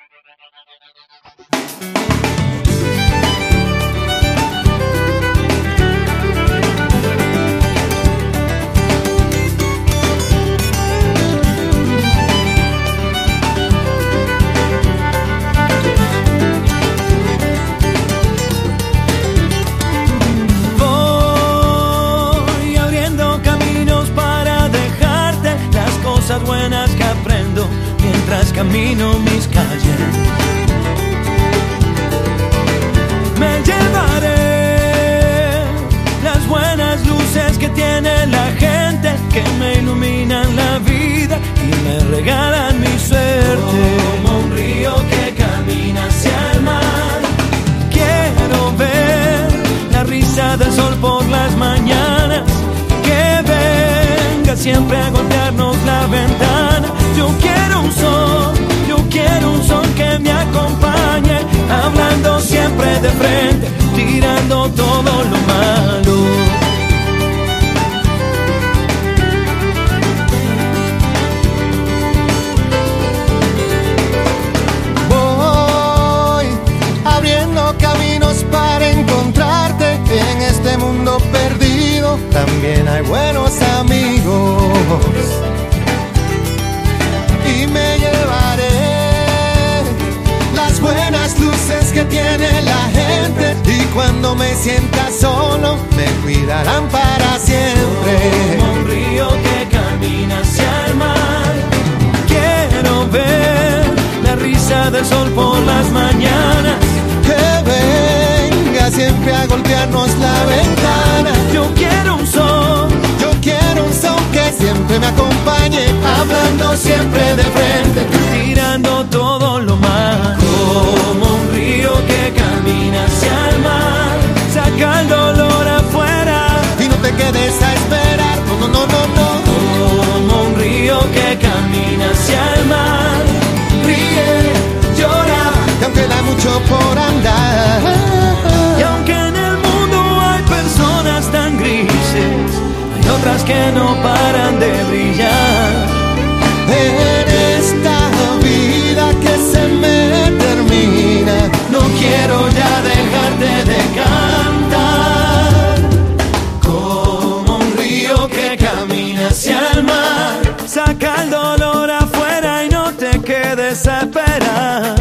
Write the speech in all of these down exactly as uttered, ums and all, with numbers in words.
Buenas que aprendo mientras camino mis calles. Me llevaré las buenas luces que tiene la gente, que me iluminan la vida y me regalan mi suerte. Como un río que camina hacia el mar, quiero ver la risa del sol por las mañanas, que venga siempre a golpearnos la ventana. Yo quiero un sol, yo quiero un sol que me acompañe, hablando siempre de frente, tirando todo lo malo. Voy abriendo caminos para encontrarte en este mundo perdido. También hay buenos amigos. Y me llevaré las buenas luces que tiene la gente, y cuando me sienta solo me cuidarán para siempre. Como un río que camina hacia el mar, quiero ver la risa del sol por las mañanas, que venga siempre a golpearnos la ventana. Yo quiero un sol, yo quiero un sol que siempre me acompañe, hablando siempre de frente, tirando todo lo malo. Como un río que camina hacia el mar, saca el dolor afuera y no te quedes a esperar. No, no, no, no, no. Como un río que camina hacia el mar, ríe, llora, que aún queda mucho por andar. Y aunque en el mundo hay personas tan grises, hay otras que no paran de brillar. En esta vida que se me termina, no quiero ya dejarte de cantar. Como un río que camina hacia el mar, saca el dolor afuera y no te quedes a esperar.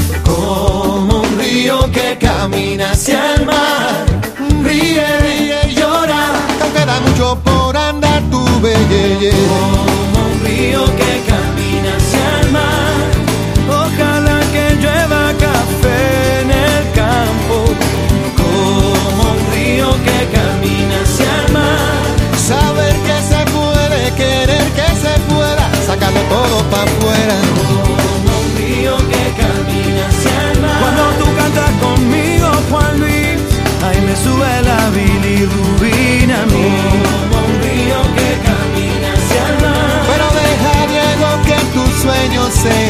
Como un río que camina hacia el mar, ríe, ríe y llora, que aún queda mucho por andar, tu belleza. Como un río que camina hacia el mar, ojalá que llueva café en el campo. Como un río que camina hacia el mar, saber que se puede, querer que se pueda, sacarlo todo para afuera. Como un río que camina hacia el mar, cuando tú cantas conmigo, Juan Luis, ahí me sube la bilirrubina a mí. Como un río que camina hacia el mar, pero deja, Diego, que tus sueños se